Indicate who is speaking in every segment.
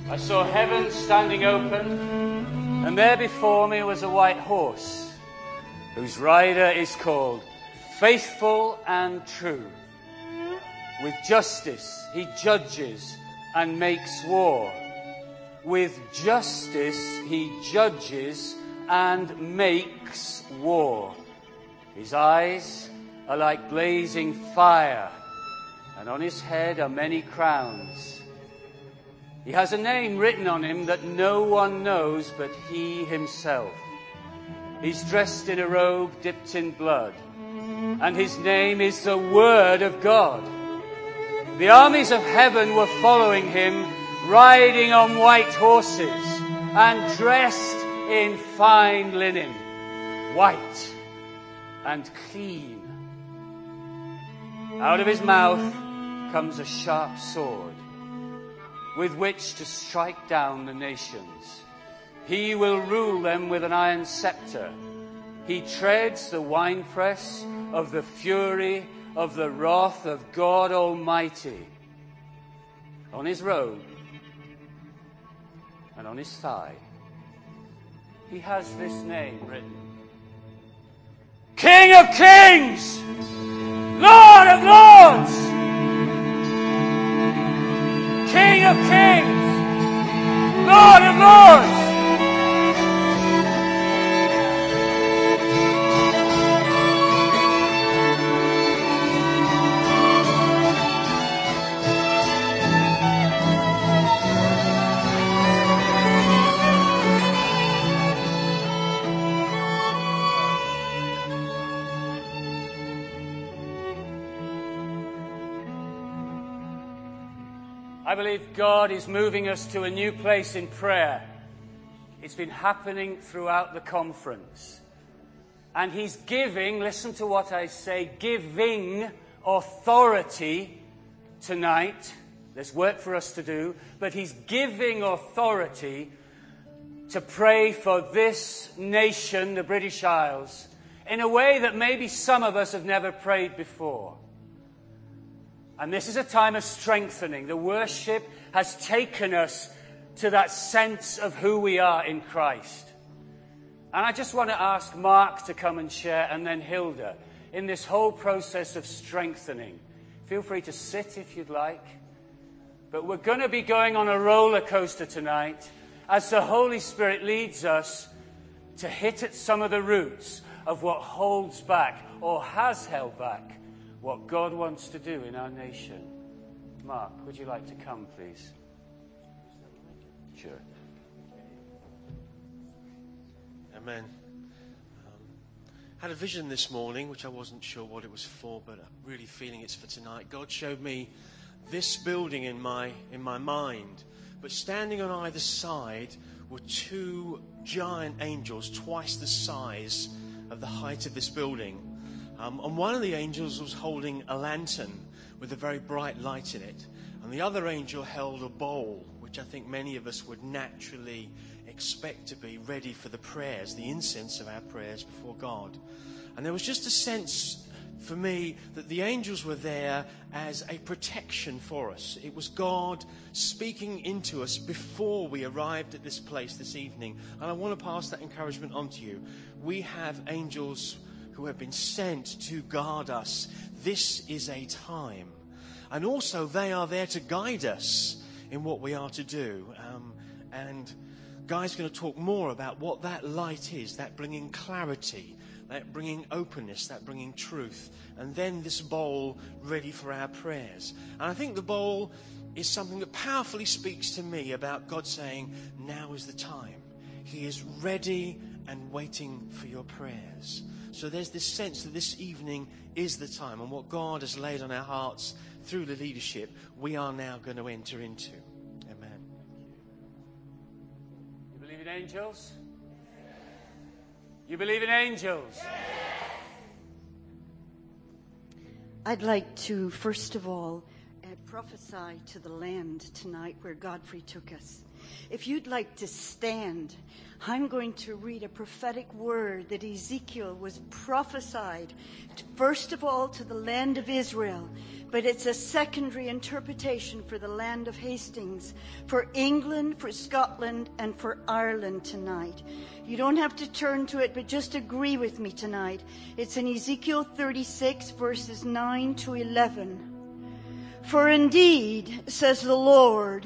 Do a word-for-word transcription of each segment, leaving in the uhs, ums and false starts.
Speaker 1: I saw heaven standing open, and there before me was a white horse, whose rider is called Faithful and True. With justice he judges and makes war. With justice he judges and makes war. His eyes are like blazing fire, and on his head are many crowns. He has a name written on him that no one knows but he himself. He's dressed in a robe dipped in blood, and his name is the Word of God. The armies of heaven were following him, riding on white horses and dressed in fine linen, white and clean. Out of his mouth comes a sharp sword, with which to strike down the nations. He will rule them with an iron scepter. He treads the winepress of the fury of the wrath of God Almighty. On his robe and on his thigh, he has this name written: King of Kings, Lord of Lords. King of Kings, Lord of Lords. I believe God is moving us to a new place in prayer. It's been happening throughout the conference. And he's giving, listen to what I say, giving authority tonight. There's work for us to do, but he's giving authority to pray for this nation, the British Isles, in a way that maybe some of us have never prayed before. And this is a time of strengthening. The worship has taken us to that sense of who we are in Christ. And I just want to ask Mark to come and share, and then Hilda, in this whole process of strengthening. Feel free to sit if you'd like. But we're going to be going on a roller coaster tonight as the Holy Spirit leads us to hit at some of the roots of what holds back or has held back what God wants to do in our nation. Mark, would you like to come, please? Sure.
Speaker 2: Amen. Um, had a vision this morning, which I wasn't sure what it was for, but I'm really feeling it's for tonight. God showed me this building in my in my mind, but standing on either side were two giant angels, twice the size of the height of this building. Um, and one of the angels was holding a lantern with a very bright light in it. And the other angel held a bowl, which I think many of us would naturally expect to be ready for the prayers, the incense of our prayers before God. And there was just a sense for me that the angels were there as a protection for us. It was God speaking into us before we arrived at this place this evening. And I want to pass that encouragement on to you. We have angels who have been sent to guard us. This is a time. And also they are there to guide us in what we are to do. Um, and Guy's going to talk more about what that light is, that bringing clarity, that bringing openness, that bringing truth. And then this bowl ready for our prayers. And I think the bowl is something that powerfully speaks to me about God saying, now is the time. He is ready and waiting for your prayers. So there's this sense that this evening is the time, and what God has laid on our hearts through the leadership, we are now going to enter into. Amen.
Speaker 1: You believe in angels? You believe in angels?
Speaker 3: I'd like to, first of all, uh, prophesy to the land tonight where Godfrey took us. If you'd like to stand, I'm going to read a prophetic word that Ezekiel was prophesied, first of all, to the land of Israel, but it's a secondary interpretation for the land of Hastings, for England, for Scotland, and for Ireland tonight. You don't have to turn to it, but just agree with me tonight. It's in Ezekiel thirty-six, verses nine to eleven. For indeed, says the Lord,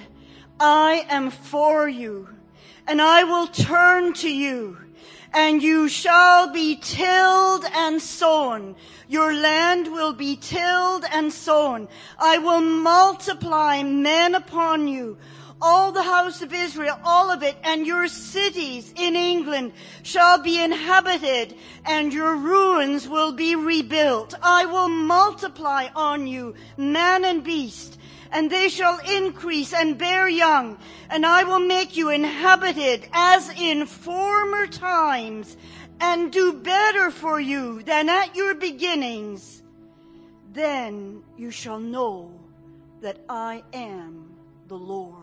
Speaker 3: I am for you, and I will turn to you, and you shall be tilled and sown. Your land will be tilled and sown. I will multiply men upon you, all the house of Israel, all of it, and your cities in England shall be inhabited, and your ruins will be rebuilt. I will multiply on you man and beast, and they shall increase and bear young, and I will make you inhabited as in former times, and do better for you than at your beginnings. Then you shall know that I am the Lord.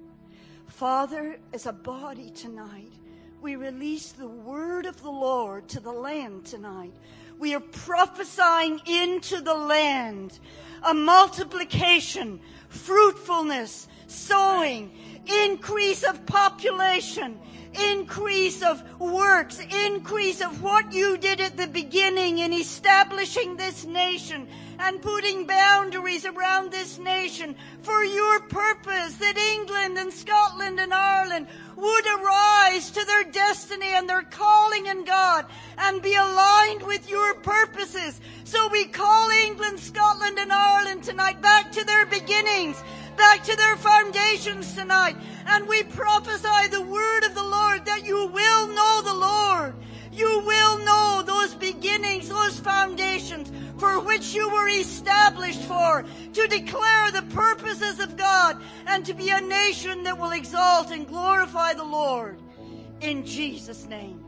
Speaker 3: Father, as a body tonight, we release the word of the Lord to the land tonight. We are prophesying into the land a multiplication, fruitfulness, sowing, increase of population, increase of works, increase of what you did at the beginning in establishing this nation and putting boundaries around this nation for your purpose, that England and Scotland and Ireland would arise to their destiny and their calling in God and be aligned with your purposes. So we call England, Scotland, and Ireland tonight back to their beginnings, back to their foundations tonight. And we prophesy the word of the Lord that you will know the Lord. You will know those beginnings, those foundations for which you were established for, to declare the purposes of God and to be a nation that will exalt and glorify the Lord. In Jesus' name.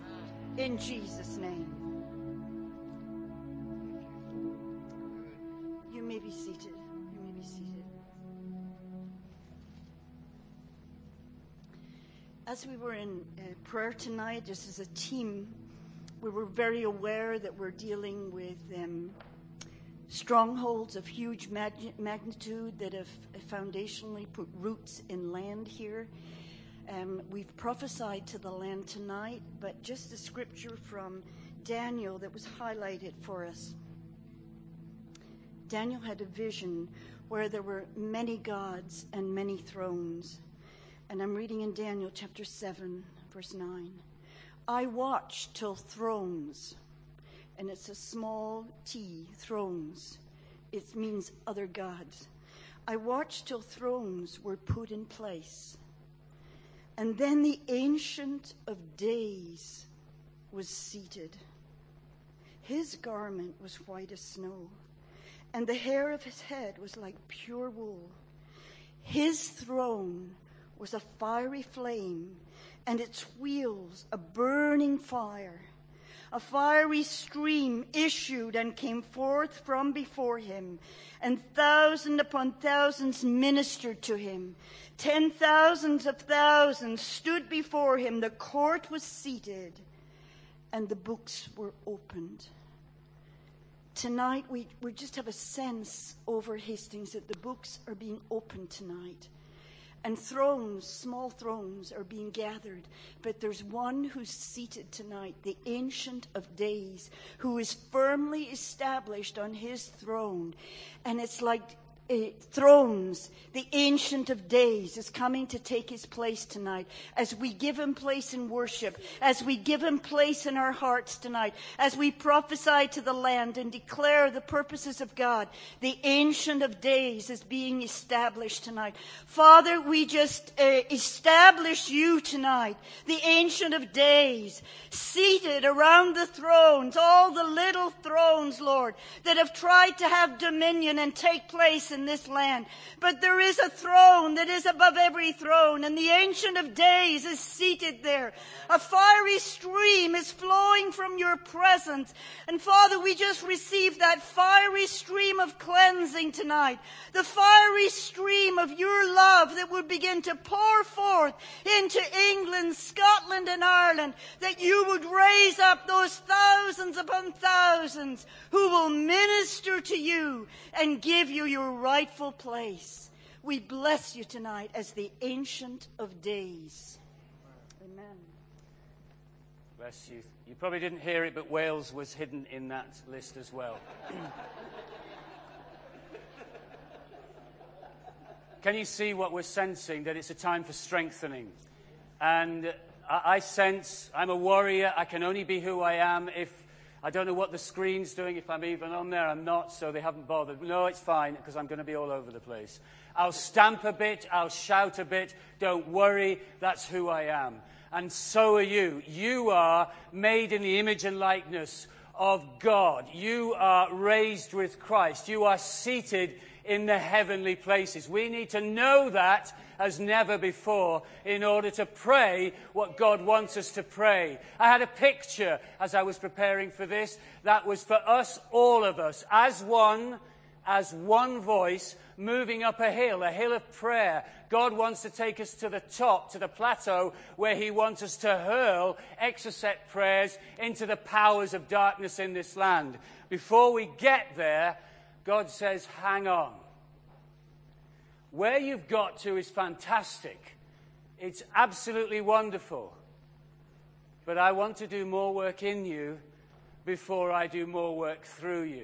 Speaker 3: In Jesus' name. You may be seated. You may be seated. As we were in uh, prayer tonight, just as a team, we were very aware that we're dealing with um, strongholds of huge mag- magnitude that have foundationally put roots in land here. Um, we've prophesied to the land tonight, but just a scripture from Daniel that was highlighted for us. Daniel had a vision where there were many gods and many thrones. And I'm reading in Daniel chapter seven, verse nine. I watched till thrones, and it's a small t, thrones. It means other gods. I watched till thrones were put in place. And then the Ancient of Days was seated. His garment was white as snow, and the hair of his head was like pure wool. His throne was a fiery flame, and its wheels a burning fire. A fiery stream issued and came forth from before him, and thousand upon thousands ministered to him. Ten thousands of thousands stood before him. The court was seated, and the books were opened. Tonight, we, we just have a sense over Hastings that the books are being opened tonight. And thrones, small thrones, are being gathered. But there's one who's seated tonight, the Ancient of Days, who is firmly established on his throne. And it's like uh, thrones. The Ancient of Days is coming to take his place tonight. As we give him place in worship, as we give him place in our hearts tonight, as we prophesy to the land and declare the purposes of God, the Ancient of Days is being established tonight. Father, we just uh, establish you tonight, the Ancient of Days, seated around the thrones, all the little thrones, Lord, that have tried to have dominion and take place in in this land. But there is a throne that is above every throne, and the Ancient of Days is seated there. A fiery stream is flowing from your presence. And Father, we just received that fiery stream of cleansing tonight. The fiery stream of your love that would begin to pour forth into England, Scotland, and Ireland. That you would raise up those thousands upon thousands who will minister to you and give you your rightful place. We bless you tonight as the Ancient of Days. Amen.
Speaker 1: Bless you. You probably didn't hear it, but Wales was hidden in that list as well. Can you see what we're sensing? That it's a time for strengthening. And I, I sense I'm a warrior. I can only be who I am. If I don't know what the screen's doing, if I'm even on there, I'm not, so they haven't bothered. No, it's fine, because I'm going to be all over the place. I'll stamp a bit. I'll shout a bit. Don't worry. That's who I am. And so are you. You are made in the image and likeness of God. You are raised with Christ. You are seated in the heavenly places. We need to know that as never before in order to pray what God wants us to pray. I had a picture as I was preparing for this that was for us, all of us, as one, as one voice, moving up a hill, a hill of prayer. God wants to take us to the top, to the plateau, where he wants us to hurl exocet prayers into the powers of darkness in this land. Before we get there, God says, hang on. Where you've got to is fantastic. It's absolutely wonderful. But I want to do more work in you before I do more work through you.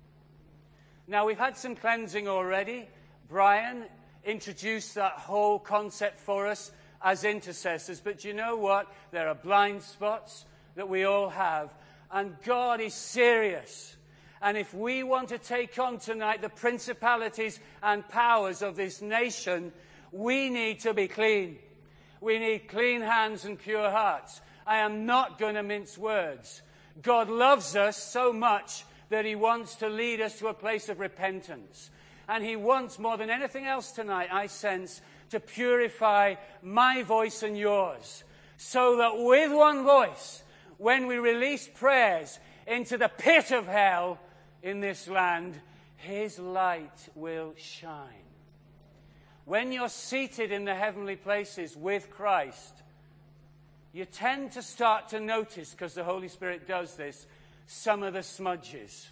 Speaker 1: Now, we've had some cleansing already. Brian introduced that whole concept for us as intercessors. But you know what? There are blind spots that we all have. And God is serious. And if we want to take on tonight the principalities and powers of this nation, we need to be clean. We need clean hands and pure hearts. I am not going to mince words. God loves us so much that he wants to lead us to a place of repentance. And he wants, more than anything else tonight, I sense, to purify my voice and yours. So that with one voice, when we release prayers into the pit of hell in this land, his light will shine. When you're seated in the heavenly places with Christ, you tend to start to notice, because the Holy Spirit does this, some of the smudges.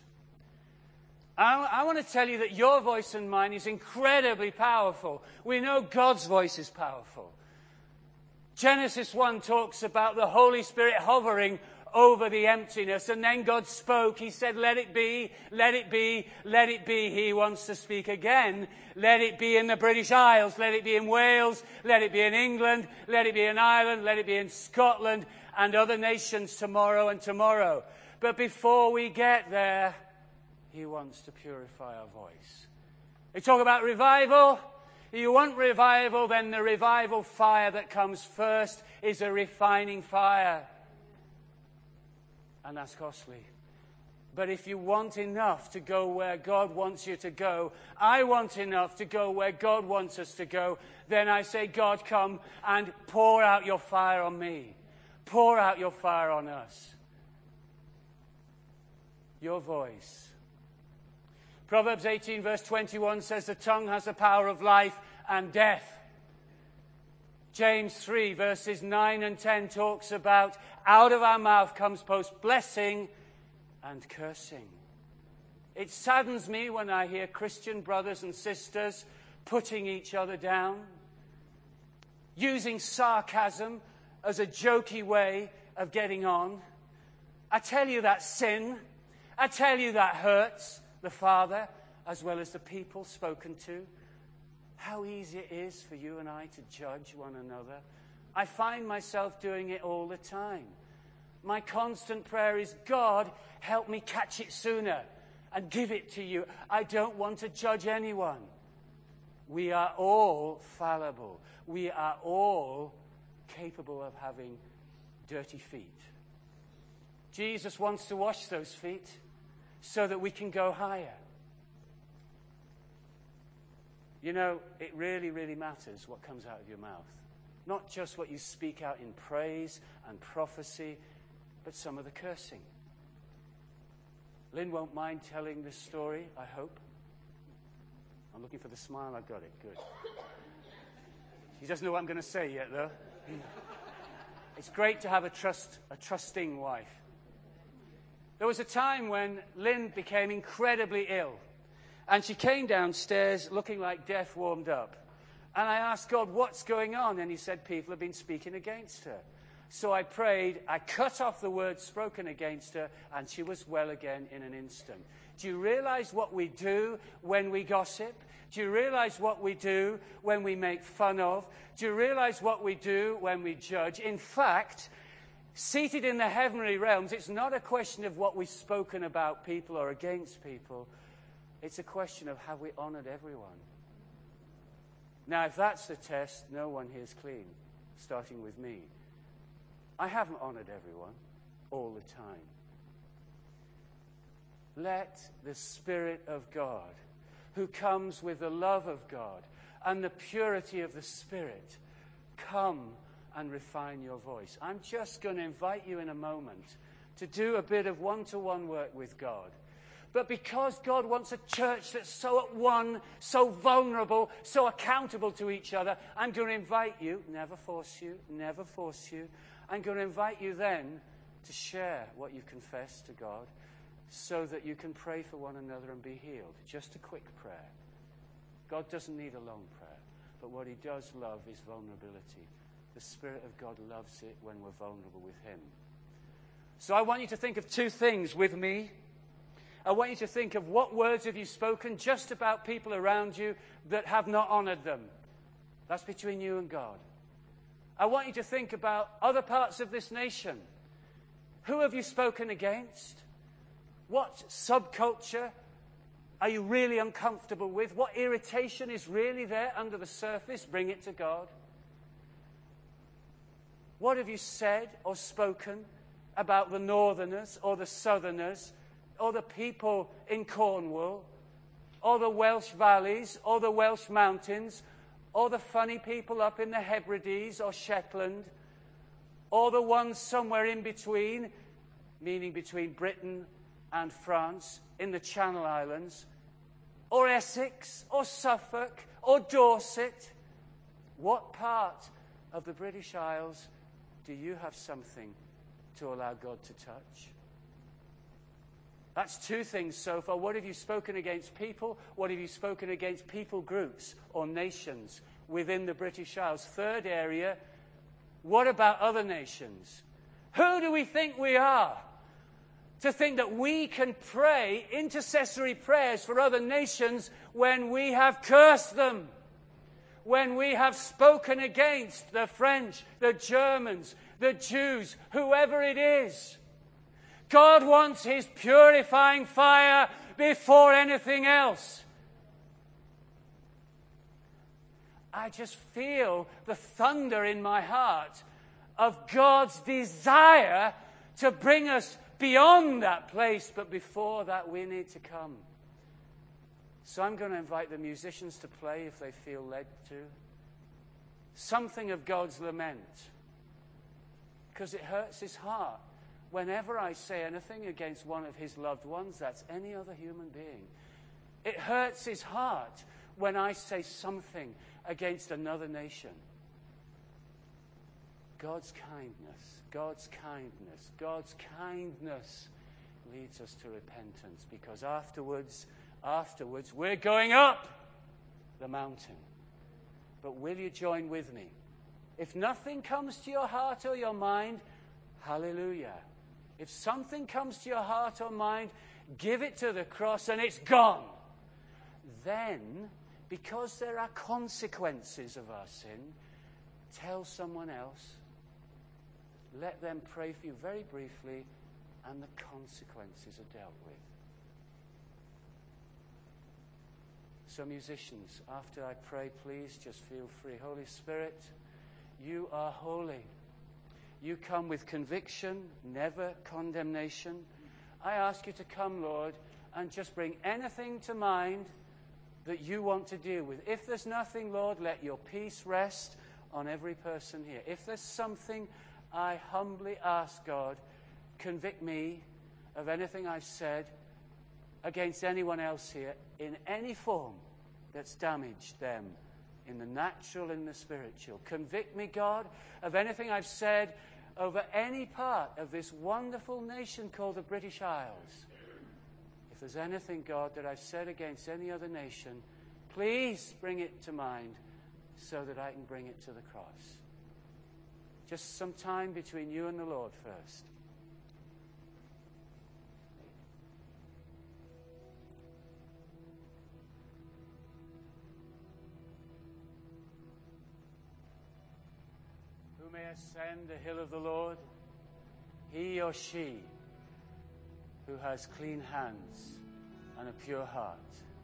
Speaker 1: I, I want to tell you that your voice and mine is incredibly powerful. We know God's voice is powerful. Genesis one talks about the Holy Spirit hovering over the emptiness, and then God spoke. He said, let it be, let it be, let it be. He wants to speak again. Let it be in the British Isles, let it be in Wales, let it be in England, let it be in Ireland, let it be in Scotland and other nations tomorrow and tomorrow. But before we get there, he wants to purify our voice. They talk about revival. If you want revival, then the revival fire that comes first is a refining fire. And that's costly. But if you want enough to go where God wants you to go, I want enough to go where God wants us to go, then I say, God, come and pour out your fire on me. Pour out your fire on us. Your voice. Proverbs eighteen verse twenty-one says the tongue has the power of life and death. James three verses nine and ten talks about out of our mouth comes both blessing and cursing. It saddens me when I hear Christian brothers and sisters putting each other down, using sarcasm as a jokey way of getting on. I tell you that's sin. I tell you that hurts the Father as well as the people spoken to. How easy it is for you and I to judge one another. I find myself doing it all the time. My constant prayer is, God, help me catch it sooner and give it to you. I don't want to judge anyone. We are all fallible. We are all capable of having dirty feet. Jesus wants to wash those feet so that we can go higher. You know, it really, really matters what comes out of your mouth. Not just what you speak out in praise and prophecy, but some of the cursing. Lynn won't mind telling this story, I hope. I'm looking for the smile. I got it. Good. She doesn't know what I'm going to say yet, though. It's great to have a trust, a trusting wife. There was a time when Lynn became incredibly ill, and she came downstairs looking like death warmed up. And I asked God, what's going on? And he said, people have been speaking against her. So I prayed, I cut off the words spoken against her, and she was well again in an instant. Do you realize what we do when we gossip? Do you realize what we do when we make fun of? Do you realize what we do when we judge? In fact, seated in the heavenly realms, it's not a question of what we've spoken about people or against people. It's a question of have we honored everyone? Now, if that's the test, no one here is clean, starting with me. I haven't honored everyone all the time. Let the Spirit of God, who comes with the love of God and the purity of the Spirit, come and refine your voice. I'm just going to invite you in a moment to do a bit of one-to-one work with God. But because God wants a church that's so at one, so vulnerable, so accountable to each other, I'm going to invite you, never force you, never force you, I'm going to invite you then to share what you've confessed to God so that you can pray for one another and be healed. Just a quick prayer. God doesn't need a long prayer, but what he does love is vulnerability. The Spirit of God loves it when we're vulnerable with him. So I want you to think of two things with me. I want you to think of what words have you spoken just about people around you that have not honored them. That's between you and God. I want you to think about other parts of this nation. Who have you spoken against? What subculture are you really uncomfortable with? What irritation is really there under the surface? Bring it to God. What have you said or spoken about the Northerners or the Southerners or the people in Cornwall or the Welsh valleys or the Welsh mountains or the funny people up in the Hebrides or Shetland or the ones somewhere in between, meaning between Britain and France in the Channel Islands, or Essex or Suffolk or Dorset? What part of the British Isles do you have something to allow God to touch? That's two things so far. What have you spoken against people? What have you spoken against people groups or nations within the British Isles? Third area, what about other nations? Who do we think we are to think that we can pray intercessory prayers for other nations when we have cursed them? When we have spoken against the French, the Germans, the Jews, whoever it is? God wants his purifying fire before anything else. I just feel the thunder in my heart of God's desire to bring us beyond that place, but before that we need to come. So I'm going to invite the musicians to play if they feel led to. Something of God's lament. Because it hurts his heart whenever I say anything against one of his loved ones, that's any other human being. It hurts his heart when I say something against another nation. God's kindness, God's kindness, God's kindness leads us to repentance, because afterwards, afterwards, we're going up the mountain. But will you join with me? If nothing comes to your heart or your mind, hallelujah. If something comes to your heart or mind, give it to the cross and it's gone. Then, because there are consequences of our sin, tell someone else. Let them pray for you very briefly, and the consequences are dealt with. So musicians, after I pray, please just feel free. Holy Spirit, you are holy. You come with conviction, never condemnation. I ask you to come, Lord, and just bring anything to mind, that you want to deal with. If there's nothing, Lord, let your peace rest on every person here. If there's something, I humbly ask, God, convict me of anything I've said against anyone else here in any form that's damaged them in the natural and the spiritual. Convict me, God, of anything I've said over any part of this wonderful nation called the British Isles. If there's anything, God, that I've said against any other nation, please bring it to mind so that I can bring it to the cross. Just some time between you and the Lord first. Who may ascend the hill of the Lord? He or she who has clean hands and a pure heart.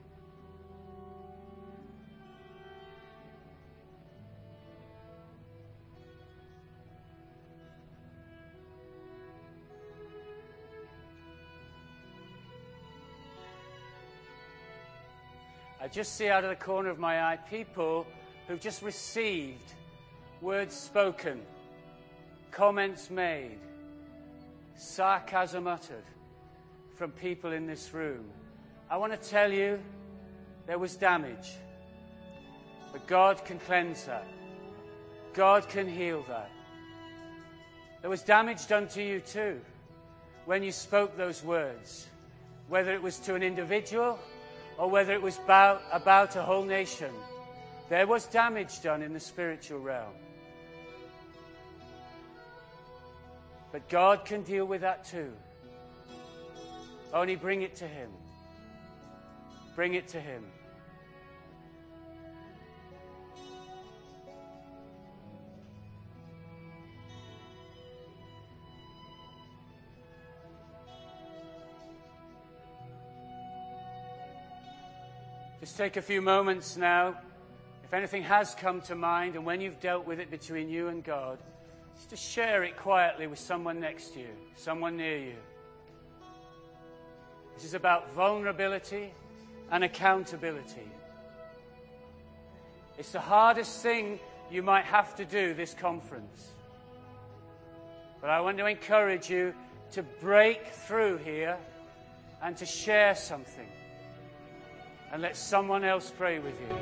Speaker 1: I just see out of the corner of my eye people who've just received words spoken, comments made, sarcasm uttered from people in this room. I want to tell you there was damage, but God can cleanse that. God can heal that. There was damage done to you too when you spoke those words, whether it was to an individual or whether it was about, about a whole nation. There was damage done in the spiritual realm. But God can deal with that too. Only bring it to Him. Bring it to Him. Just take a few moments now. If anything has come to mind, and when you've dealt with it between you and God, just to share it quietly with someone next to you, someone near you. This is about vulnerability and accountability. It's the hardest thing you might have to do this conference. But I want to encourage you to break through here and to share something. And let someone else pray with you.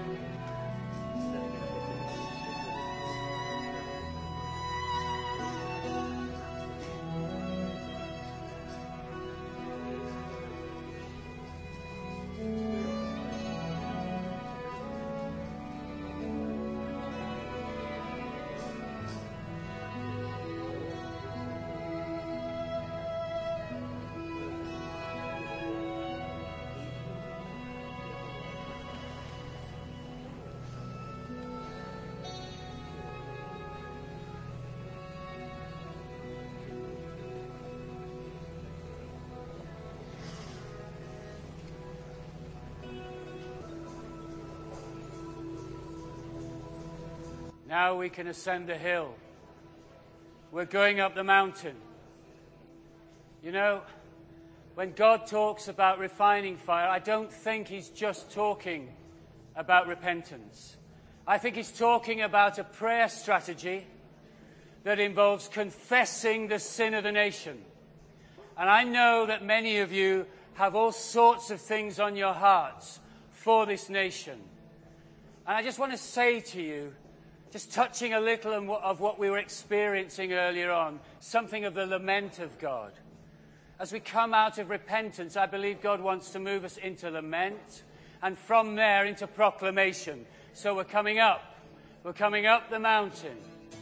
Speaker 1: Now we can ascend the hill. We're going up the mountain. You know, when God talks about refining fire, I don't think He's just talking about repentance. I think He's talking about a prayer strategy that involves confessing the sin of the nation. And I know that many of you have all sorts of things on your hearts for this nation. And I just want to say to you, just touching a little of what we were experiencing earlier on, something of the lament of God. As we come out of repentance, I believe God wants to move us into lament and from there into proclamation. So we're coming up. We're coming up the mountain.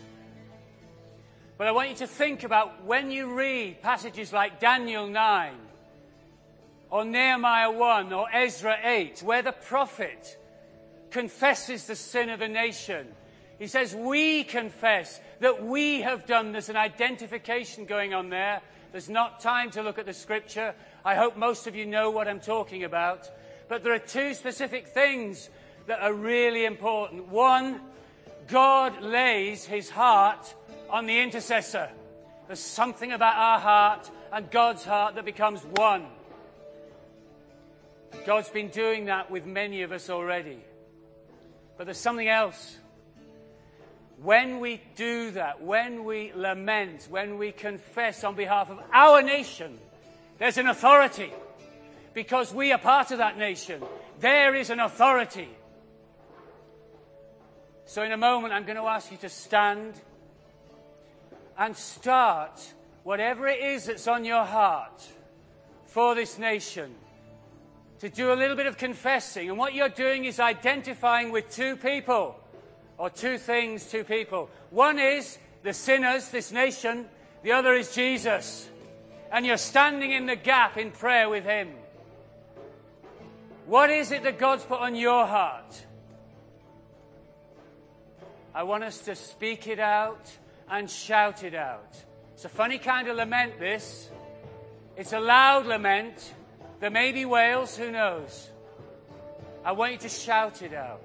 Speaker 1: But I want you to think about when you read passages like Daniel nine or Nehemiah one or Ezra eight, where the prophet confesses the sin of the nation. He says, we confess that we have done. There's an identification going on there. There's not time to look at the scripture. I hope most of you know what I'm talking about. But there are two specific things that are really important. One, God lays His heart on the intercessor. There's something about our heart and God's heart that becomes one. God's been doing that with many of us already. But there's something else. When we do that, when we lament, when we confess on behalf of our nation, there's an authority. Because we are part of that nation. There is an authority. So in a moment, I'm going to ask you to stand and start whatever it is that's on your heart for this nation, to do a little bit of confessing. And what you're doing is identifying with two people, or two things, two people. One is the sinners, this nation. The other is Jesus. And you're standing in the gap in prayer with him. What is it that God's put on your heart? I want us to speak it out and shout it out. It's a funny kind of lament, this. It's a loud lament. There may be wails, who knows? I want you to shout it out.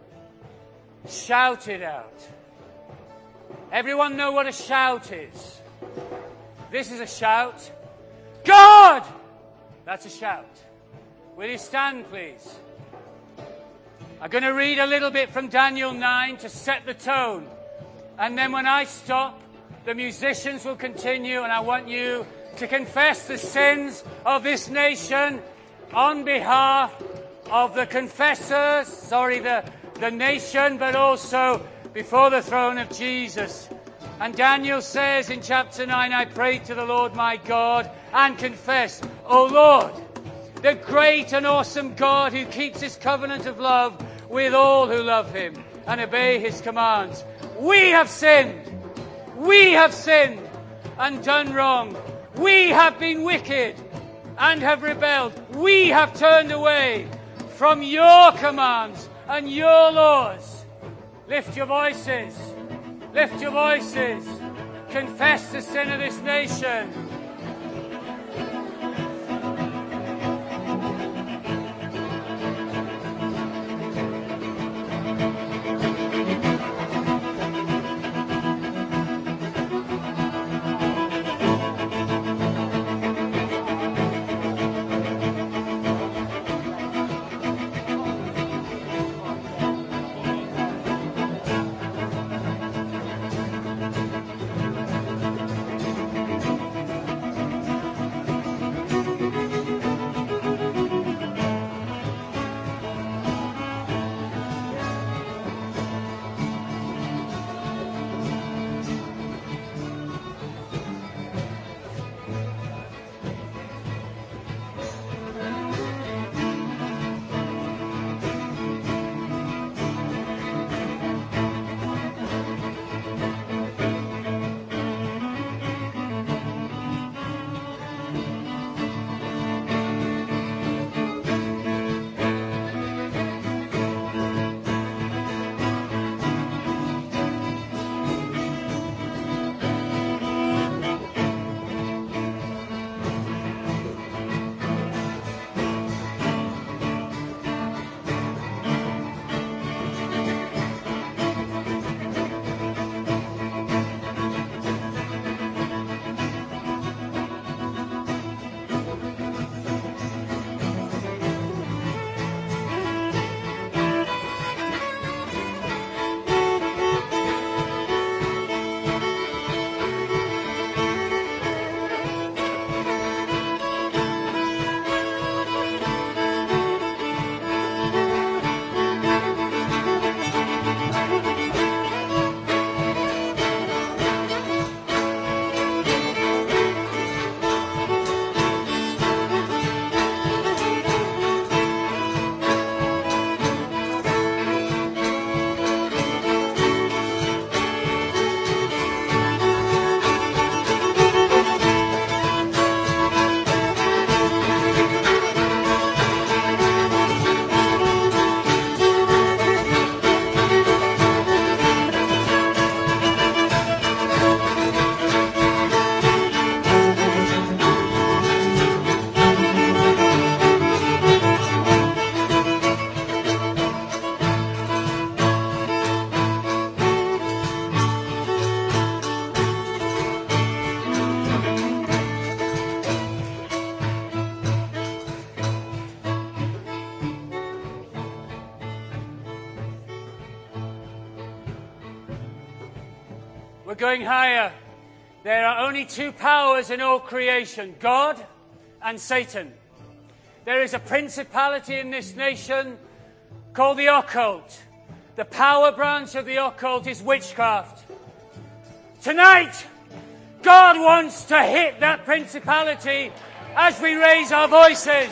Speaker 1: Shout it out. Everyone know what a shout is? This is a shout. God! That's a shout. Will you stand, please? I'm going to read a little bit from Daniel nine to set the tone. And then when I stop, the musicians will continue, and I want you to confess the sins of this nation on behalf of the confessors, sorry, the, the nation, but also before the throne of Jesus. And Daniel says in chapter nine, I prayed to the Lord my God and confessed, O Lord, the great and awesome God who keeps his covenant of love with all who love him and obey his commands. We have sinned. We have sinned and done wrong. We have been wicked and have rebelled. We have turned away from your commands and your laws. Lift your voices. Lift your voices. Confess the sin of this nation. We're going higher. There are only two powers in all creation, God and Satan. There is a principality in this nation called the occult. The power branch of the occult is witchcraft. Tonight, God wants to hit that principality as we raise our voices.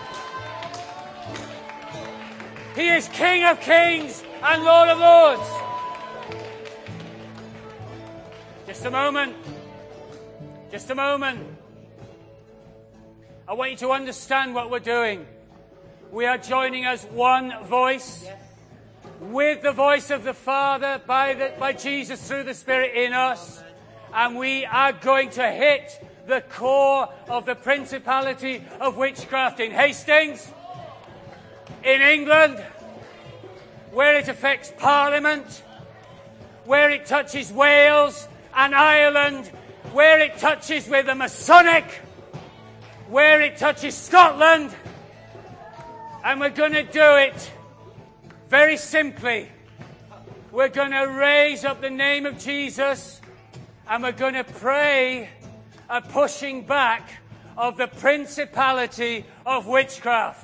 Speaker 1: He is King of Kings and Lord of Lords. Just a moment. Just a moment. I want you to understand what we're doing. We are joining as one voice with the voice of the Father by, the, by Jesus through the Spirit in us. And we are going to hit the core of the principality of witchcraft in Hastings, in England, where it affects Parliament, where it touches Wales and Ireland, where it touches with the Masonic, where it touches Scotland. And we're going to do it very simply. We're going to raise up the name of Jesus, and we're going to pray a pushing back of the principality of witchcraft.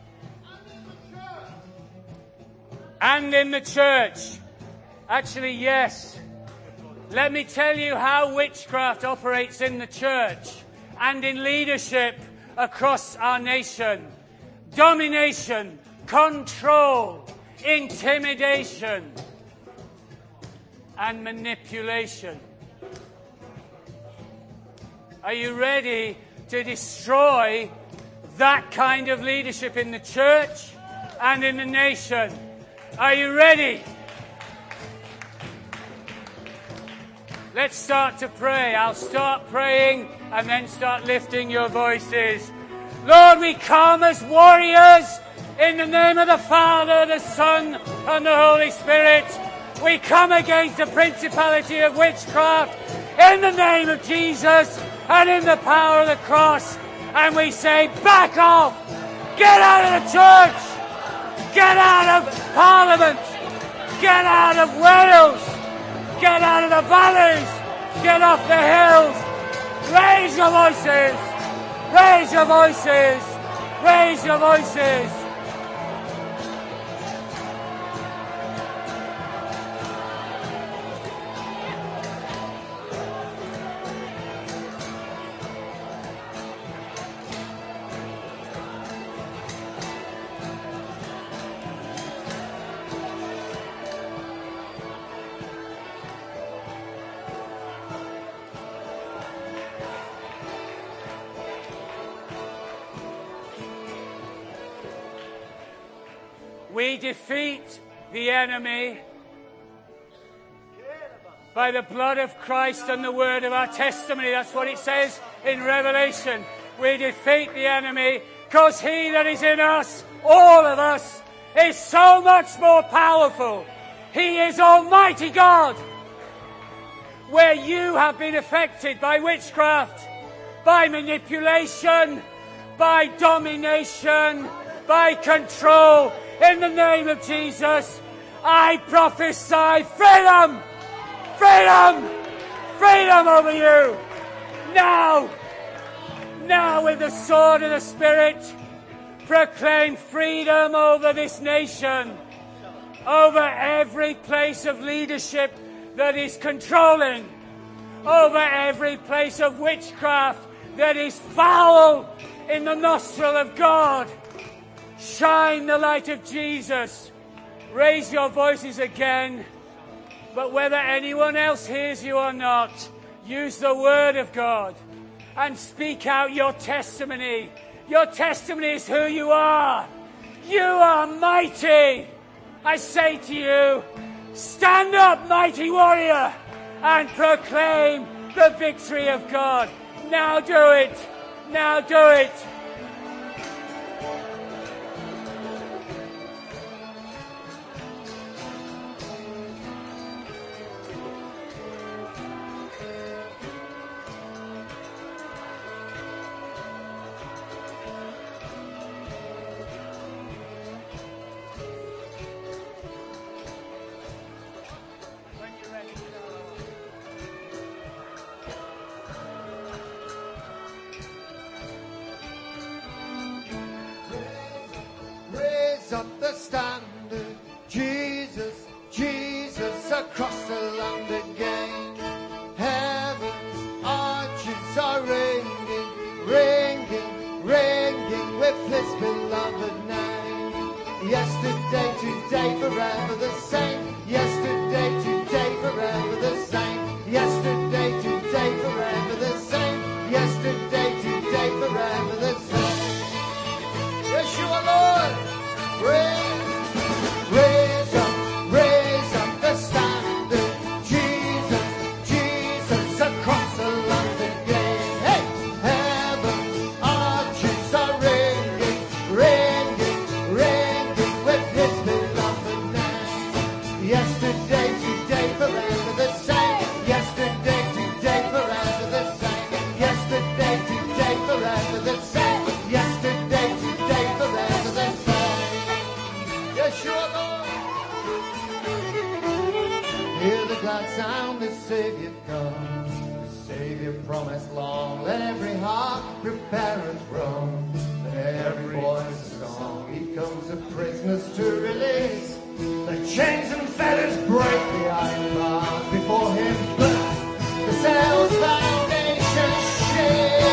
Speaker 1: And in the church. Actually, yes. Let me tell you how witchcraft operates in the church and in leadership across our nation. Domination, control, intimidation, and manipulation. Are you ready to destroy that kind of leadership in the church and in the nation? Are you ready? Let's start to pray. I'll start praying and then start lifting your voices. Lord, we come as warriors in the name of the Father, the Son, and the Holy Spirit. We come against the principality of witchcraft in the name of Jesus and in the power of the cross. And we say, back off! Get out of the church! Get out of Parliament! Get out of Wales! Get out of the valleys! Get off the hills! Raise your voices! Raise your voices! Raise your voices! We defeat the enemy by the blood of Christ and the word of our testimony. That's what it says in Revelation. We defeat the enemy because he that is in us, all of us, is so much more powerful. He is Almighty God. Where you have been affected by witchcraft, by manipulation, by domination, by control, in the name of Jesus, I prophesy freedom! Freedom! Freedom over you! Now! Now with the sword of the Spirit, proclaim freedom over this nation, over every place of leadership that is controlling, over every place of witchcraft that is foul in the nostril of God. Shine the light of Jesus. Raise your voices again. But whether anyone else hears you or not, use the word of God and speak out your testimony. Your testimony is who you are. You are mighty. I say to you, stand up, mighty warrior, and proclaim the victory of God. Now do it. Now do it.
Speaker 4: Hear the glad sound, the Savior comes. The Savior promised long. Let every heart prepare a throne. Let every voice a song. He comes the prisoners to release. The chains and fetters break, the iron bars before him burst. The sails foundation shake.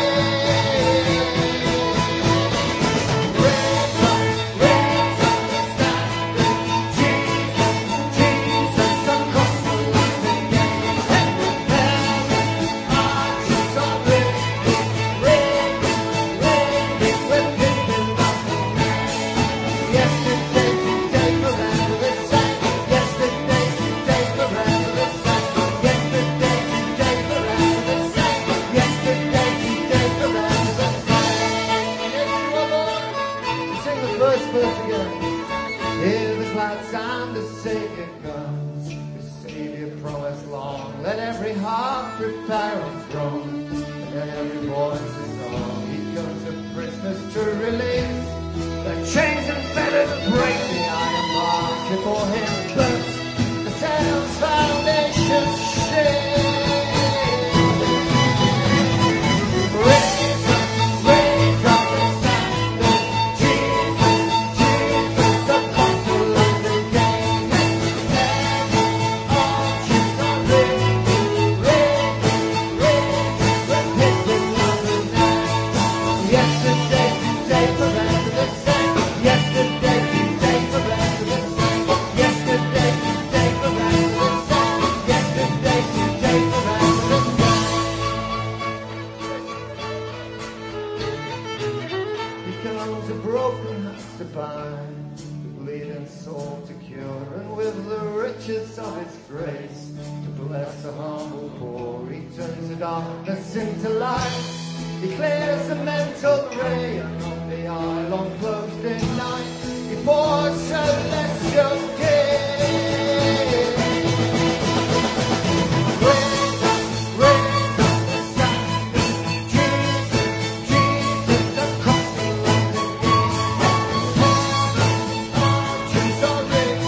Speaker 4: Prepare a throne, and every voice is on. He comes the prisoners to release. The chains and fetters break, the iron bars before him burst. The sails foundation shake. Raise up, raise up the standard. Jesus, Jesus, the apostle of the game. And arches are raised. Of his grace to bless the humble poor. He turns the darkness into light. He clears the mental ray, and on the island closed in night he pours celestial day. Raise up, raise up the standard. Jesus, Jesus, across the London gate. Arches are raised.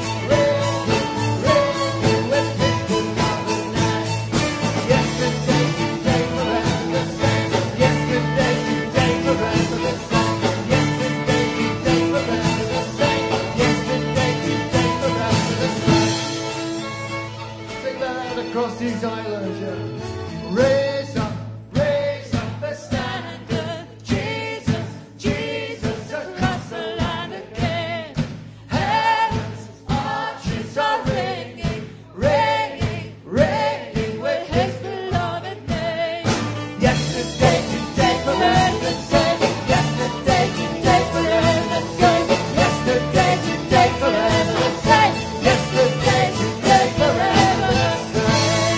Speaker 4: Across these islands, yeah. Raise up, raise up the standard. Jesus, Jesus, across the land again. Heaven's arches are ringing, ringing, ringing with his beloved name. Yesterday, today, forever the same. Yesterday, today, forever the same. Yesterday, today, forever the same. Yesterday, today, forever the same.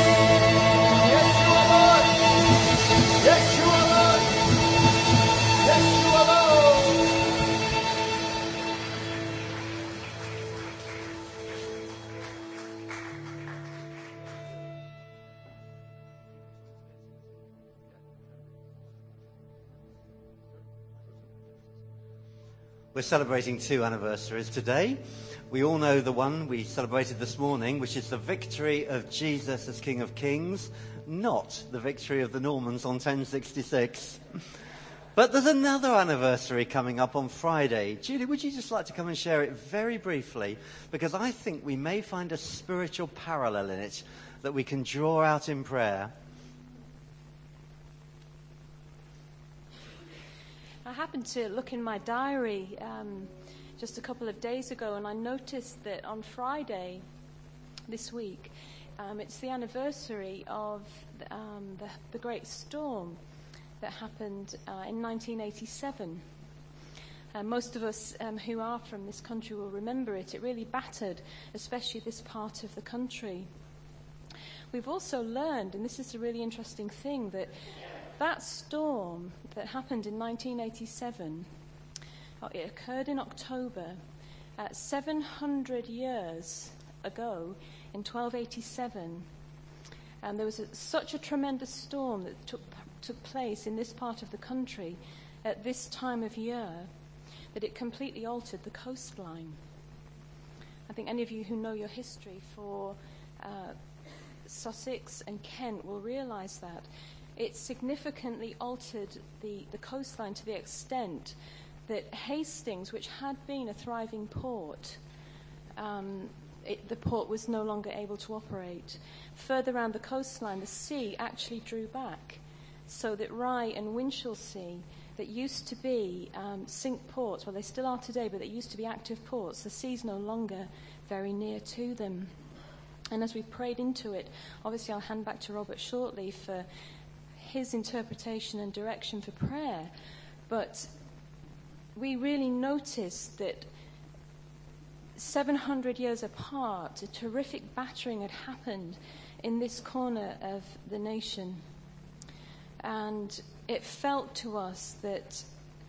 Speaker 5: We're celebrating two anniversaries today. We all know the one we celebrated this morning, which is the victory of Jesus as King of Kings, not the victory of the Normans on ten sixty-six. But there's another anniversary coming up on Friday. Julie, would you just like to come and share it very briefly? Because I think we may find a spiritual parallel in it that we can draw out in prayer.
Speaker 6: I happened to look in my diary um, just a couple of days ago, and I noticed that on Friday this week, um, it's the anniversary of um, the, the Great Storm that happened uh, in nineteen eighty-seven. Uh, most of us um, who are from this country will remember it. It really battered, especially this part of the country. We've also learned, and this is a really interesting thing, that that storm that happened in nineteen eighty-seven, uh, it occurred in October, uh, seven hundred years ago in twelve eighty-seven. And there was a, such a tremendous storm that took took place in this part of the country at this time of year that it completely altered the coastline. I think any of you who know your history for uh, Sussex and Kent will realise that. It significantly altered the, the coastline to the extent that Hastings, which had been a thriving port, um, it, the port was no longer able to operate. Further around the coastline, the sea actually drew back, so that Rye and Winchelsea, that used to be um, sink ports, well, they still are today, but they used to be active ports, the sea's no longer very near to them. And as we prayed into it, obviously I'll hand back to Robert shortly for his interpretation and direction for prayer, but we really noticed that seven hundred years apart, a terrific battering had happened in this corner of the nation. And it felt to us that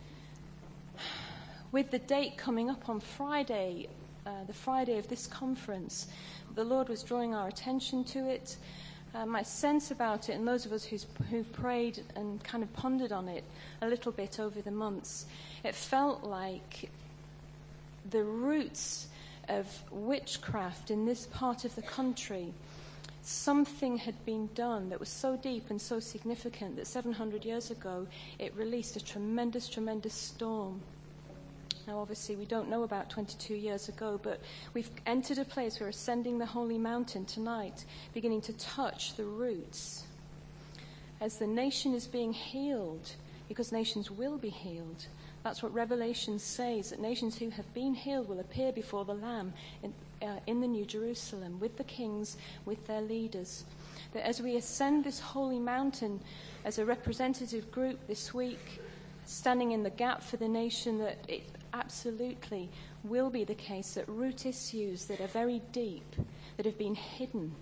Speaker 6: with the date coming up on Friday, uh, the Friday of this conference, the Lord was drawing our attention to it. Uh, my sense about it, and those of us who's, who prayed and kind of pondered on it a little bit over the months, it felt like the roots of witchcraft in this part of the country, something had been done that was so deep and so significant that seven hundred years ago it released a tremendous, tremendous storm. Now, obviously, we don't know about twenty-two years ago, but we've entered a place where we're ascending the Holy Mountain tonight, beginning to touch the roots. As the nation is being healed, because nations will be healed. That's what Revelation says, that nations who have been healed will appear before the Lamb in, uh, in the New Jerusalem, with the kings, with their leaders. That as we ascend this holy mountain as a representative group this week, standing in the gap for the nation, that it absolutely will be the case that root issues that are very deep, that have been hidden,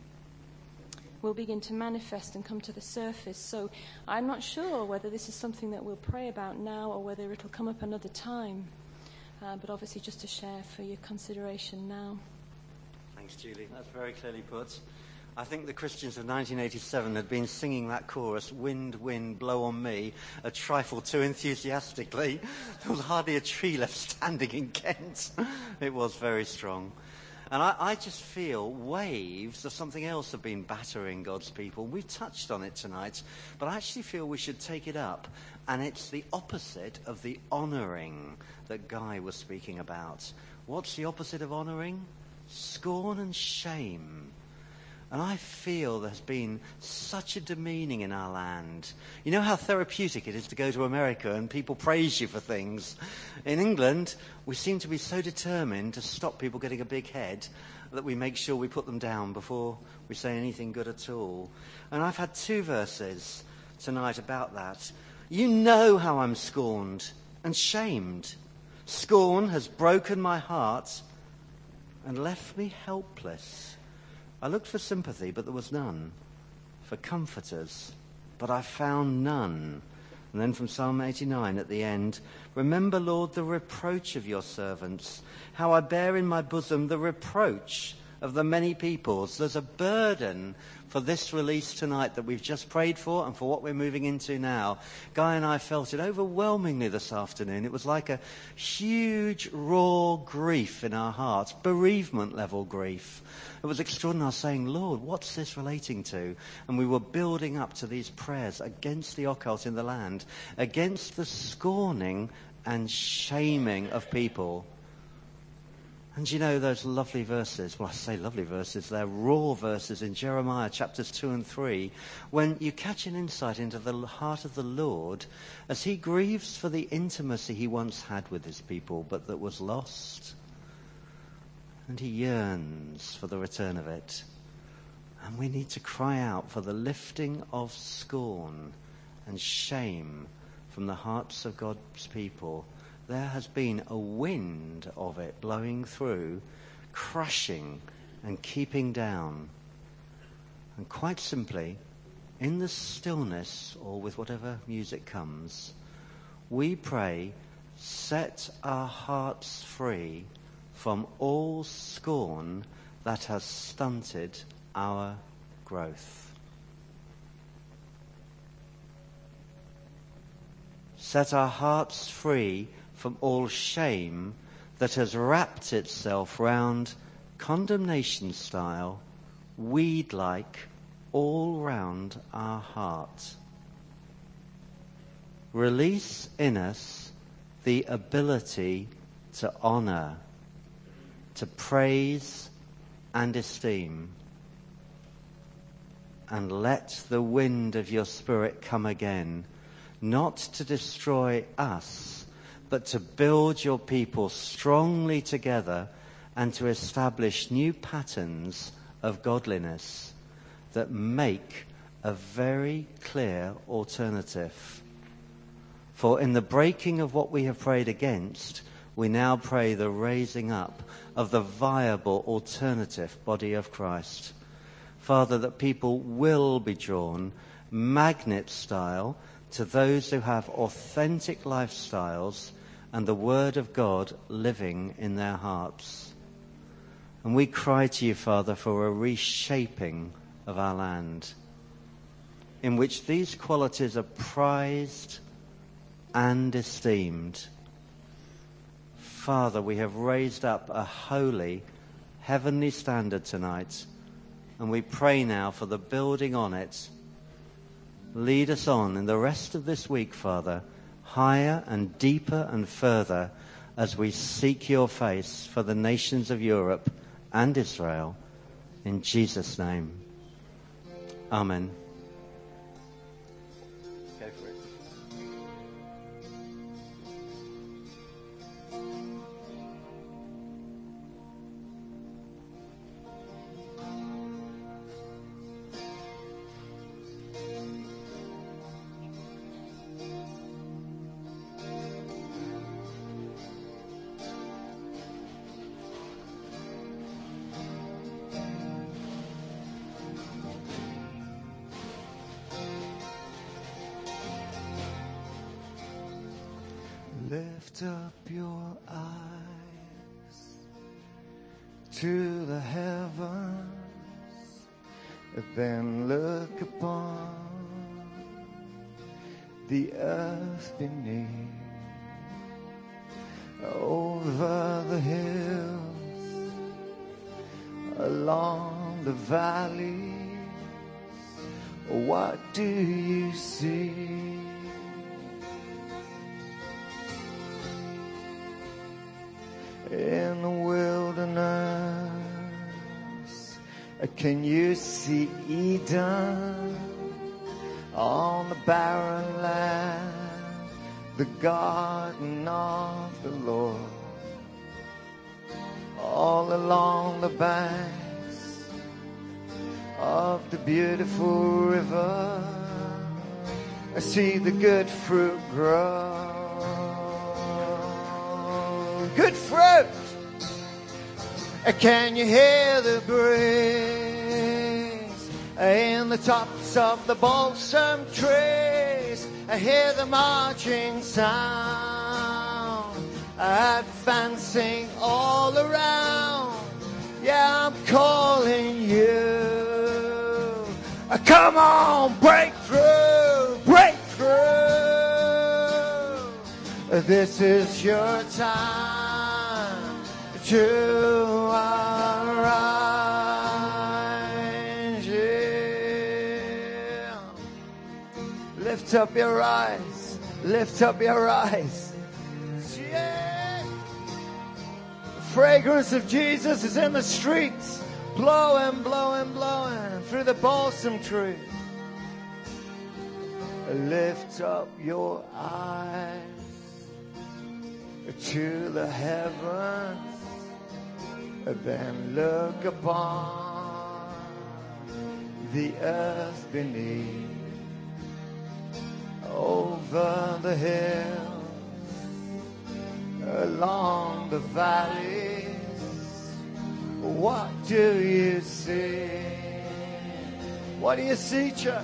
Speaker 6: will begin to manifest and come to the surface. So I'm not sure whether this is something that we'll pray about now or whether it'll come up another time. Uh, but obviously just to share for your consideration now.
Speaker 5: Thanks, Julie. That's very clearly put. I think the Christians of nineteen eighty-seven had been singing that chorus, "Wind, wind, blow on me," a trifle too enthusiastically. There was hardly a tree left standing in Kent. It was very strong. And I, I just feel waves of something else have been battering God's people. We've touched on it tonight, but I actually feel we should take it up. And it's the opposite of the honouring that Guy was speaking about. What's the opposite of honouring? Scorn and shame. And I feel there's been such a demeaning in our land. You know how therapeutic it is to go to America and people praise you for things. In England, we seem to be so determined to stop people getting a big head that we make sure we put them down before we say anything good at all. And I've had two verses tonight about that. You know how I'm scorned and shamed. Scorn has broken my heart and left me helpless. I looked for sympathy, but there was none. For comforters, but I found none. And then from Psalm eighty-nine at the end, remember, Lord, the reproach of your servants, how I bear in my bosom the reproach of the many peoples. There's a burden for this release tonight that we've just prayed for and for what we're moving into now. Guy and I felt it overwhelmingly this afternoon. It was like a huge, raw grief in our hearts, bereavement level grief. It was extraordinary. I was saying, Lord, what's this relating to? And we were building up to these prayers against the occult in the land, against the scorning and shaming of people. And you know those lovely verses, well, I say lovely verses, they're raw verses in Jeremiah chapters two and three, when you catch an insight into the heart of the Lord as he grieves for the intimacy he once had with his people, but that was lost. And he yearns for the return of it. And we need to cry out for the lifting of scorn and shame from the hearts of God's people. There has been a wind of it blowing through, crushing and keeping down. And quite simply, in the stillness or with whatever music comes, we pray, set our hearts free from all scorn that has stunted our growth. Set our hearts free from all shame that has wrapped itself round condemnation style weed like all round our heart. Release in us the ability to honor, to praise and esteem. And let the wind of your Spirit come again, not to destroy us, but to build your people strongly together and to establish new patterns of godliness that make a very clear alternative. For in the breaking of what we have prayed against, we now pray the raising up of the viable alternative body of Christ. Father, that people will be drawn, magnet style, to those who have authentic lifestyles and the Word of God living in their hearts. And we cry to you, Father, for a reshaping of our land, in which these qualities are prized and esteemed. Father, we have raised up a holy, heavenly standard tonight, and we pray now for the building on it. Lead us on in the rest of this week, Father, higher and deeper and further as we seek your face for the nations of Europe and Israel. In Jesus' name. Amen. Go for it.
Speaker 4: Lift up your eyes to the heavens, then look upon the earth beneath, over the hills, along the valleys. What do you see? In the wilderness, can you see Eden? On the barren land, the garden of the Lord. All along the banks of the beautiful river, I see the good fruit grow. Good fruit. Can you hear the breeze in the tops of the balsam trees? I hear the marching sound, advancing all around. Yeah, I'm calling you. Come on, break through, break through. This is your time to arise. Yeah. Lift up your eyes, lift up your eyes. Yeah. The fragrance of Jesus is in the streets, blowing, blowing, blowing through the balsam trees. Lift up your eyes to the heavens, then look upon the earth beneath, over the hills, along the valleys. What do you see? What do you see, church?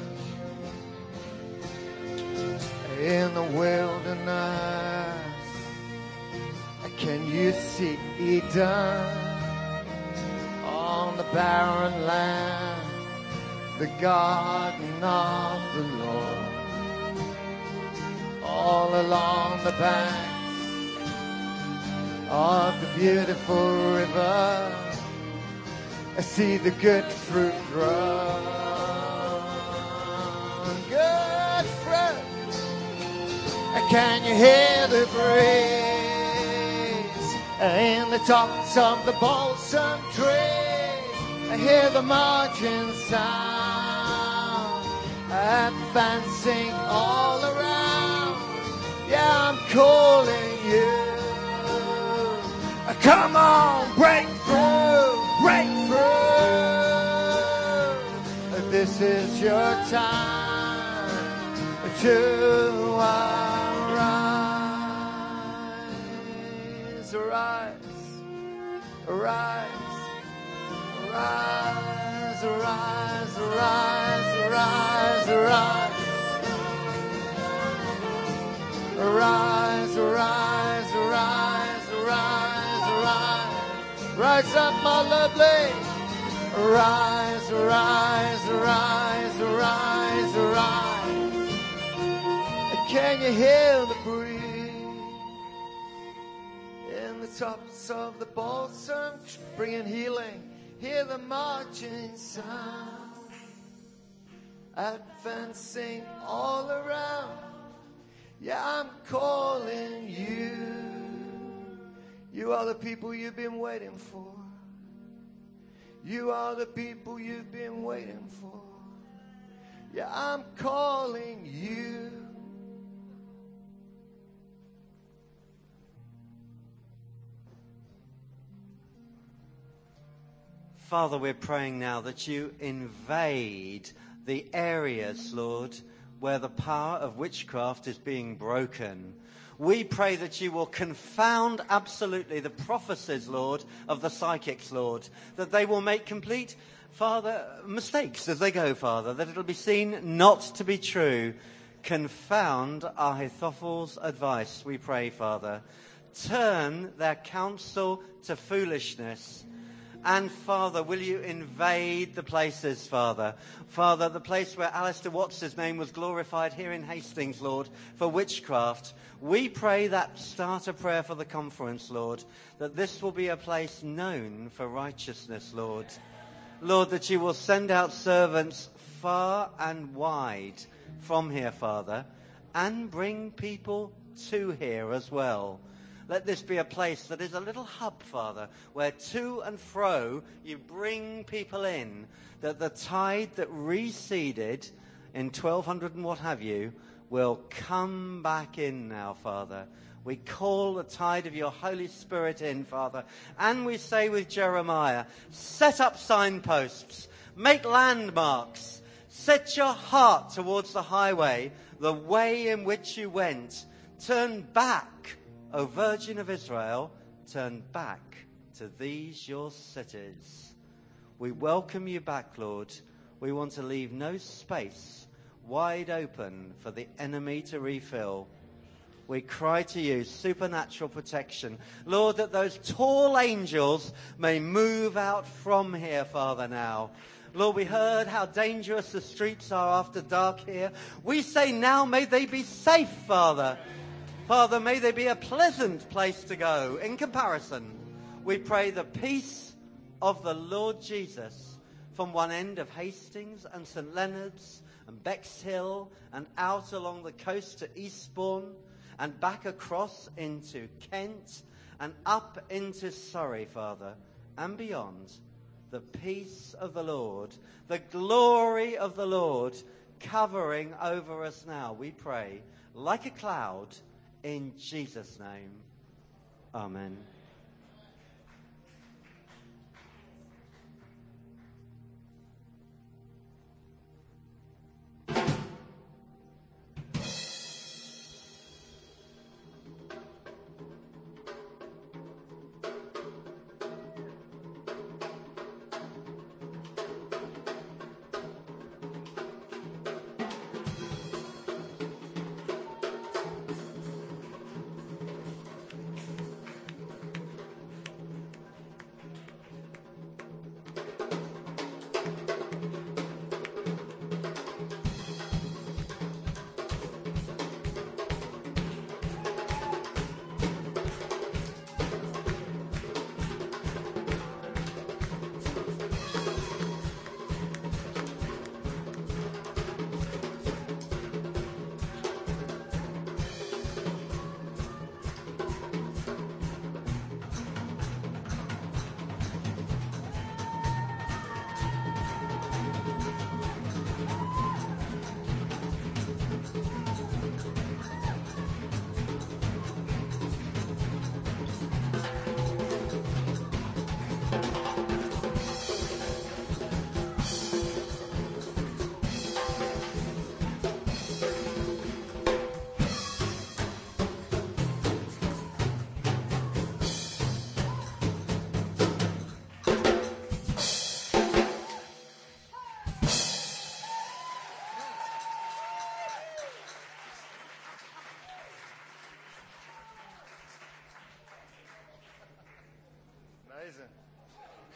Speaker 4: In the wilderness, can you see Eden? On the barren land, the garden of the Lord. All along the banks of the beautiful river, I see the good fruit grow. Good fruit. Can you hear the breeze in the tops of the balsam trees? I hear the marching sound advancing all around. Yeah, I'm calling you. Come on, break through, break through. This is your time to arise, arise, arise, arise, arise, arise, arise, arise, arise, arise, arise, arise, arise, rise up, my lovely. Arise, arise, arise, arise, arise. Can you hear the breeze in the tops of the balsam, bringing healing? Hear the marching sound advancing all around. Yeah, I'm calling you. You are the people you've been waiting for. You are the people you've been waiting for. Yeah, I'm calling you.
Speaker 5: Father, we're praying now that you invade the areas, Lord, where the power of witchcraft is being broken. We pray that you will confound absolutely the prophecies, Lord, of the psychics, Lord, that they will make complete, Father, mistakes as they go, Father, that it'll be seen not to be true. Confound Ahithophel's advice, we pray, Father. Turn their counsel to foolishness. And, Father, will you invade the places, Father? Father, the place where Alistair Watts' name was glorified here in Hastings, Lord, for witchcraft. We pray that starter prayer for the conference, Lord, that this will be a place known for righteousness, Lord. Lord, that you will send out servants far and wide from here, Father, and bring people to here as well. Let this be a place that is a little hub, Father, where to and fro you bring people in, that the tide that receded in twelve hundred and what have you will come back in now, Father. We call the tide of your Holy Spirit in, Father, and we say with Jeremiah, set up signposts, make landmarks, set your heart towards the highway, the way in which you went. Turn back, O Virgin of Israel, turn back to these your cities. We welcome you back, Lord. We want to leave no space wide open for the enemy to refill. We cry to you, supernatural protection. Lord, that those tall angels may move out from here, Father, now. Lord, we heard how dangerous the streets are after dark here. We say now, may they be safe, Father. Father, may they be a pleasant place to go in comparison. We pray the peace of the Lord Jesus from one end of Hastings and St Leonard's and Bexhill and out along the coast to Eastbourne and back across into Kent and up into Surrey, Father, and beyond. The peace of the Lord, the glory of the Lord covering over us now, we pray, like a cloud, in Jesus' name. Amen.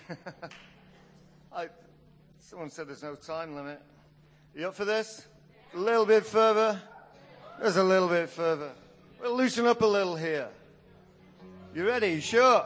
Speaker 4: I, someone said there's no time limit. You up for this? A little bit further. There's a little bit further. We'll loosen up a little here. You ready? You sure?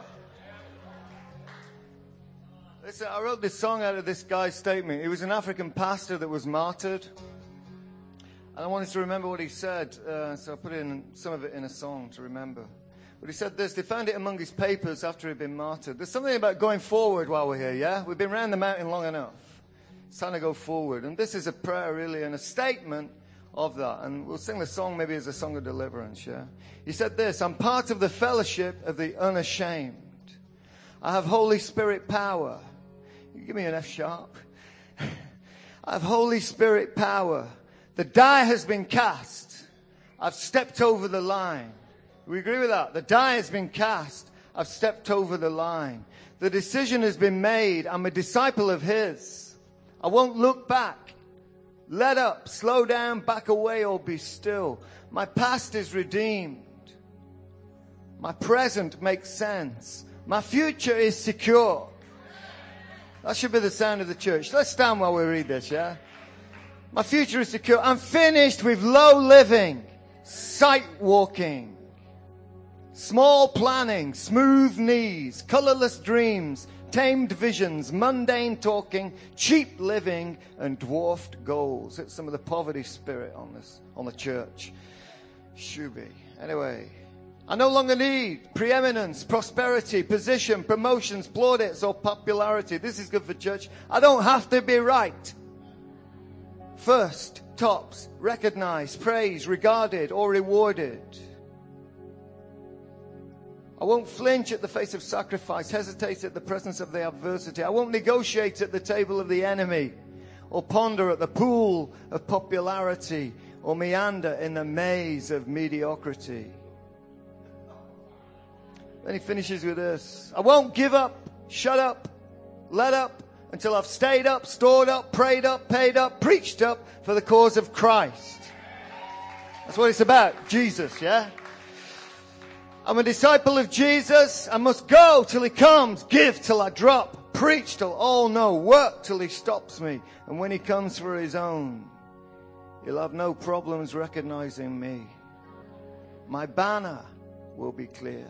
Speaker 4: Listen, I wrote this song out of this guy's statement. He was an African pastor that was martyred. And I wanted to remember what he said, uh, so I put in some of it in a song to remember. But he said this: they found it among his papers after he'd been martyred. There's something about going forward while we're here, yeah? We've been round the mountain long enough. It's time to go forward. And this is a prayer, really, and a statement of that. And we'll sing the song maybe as a song of deliverance, yeah? He said this: I'm part of the fellowship of the unashamed. I have Holy Spirit power. You give me an F sharp. I have Holy Spirit power. The die has been cast. I've stepped over the line. We agree with that? The die has been cast. I've stepped over the line. The decision has been made. I'm a disciple of His. I won't look back. Let up, slow down, back away, or be still. My past is redeemed. My present makes sense. My future is secure. That should be the sound of the church. Let's stand while we read this, yeah? My future is secure. I'm finished with low living, sight walking, small planning, smooth knees, colorless dreams, tamed visions, mundane talking, cheap living, and dwarfed goals. It's some of the poverty spirit on this, on the church. Should be. Anyway, I no longer need preeminence, prosperity, position, promotions, plaudits, or popularity. This is good for church. I don't have to be right. First, tops, recognized, praised, regarded, or rewarded. I won't flinch at the face of sacrifice, hesitate at the presence of the adversity. I won't negotiate at the table of the enemy, or ponder at the pool of popularity, or meander in the maze of mediocrity. Then he finishes with this: I won't give up, shut up, let up, until I've stayed up, stored up, prayed up, paid up, preached up for the cause of Christ. That's what it's about, Jesus, yeah? I'm a disciple of Jesus. I must go till He comes, give till I drop, preach till all know, work till He stops me. And when He comes for His own, He'll have no problems recognizing me. My banner will be clear.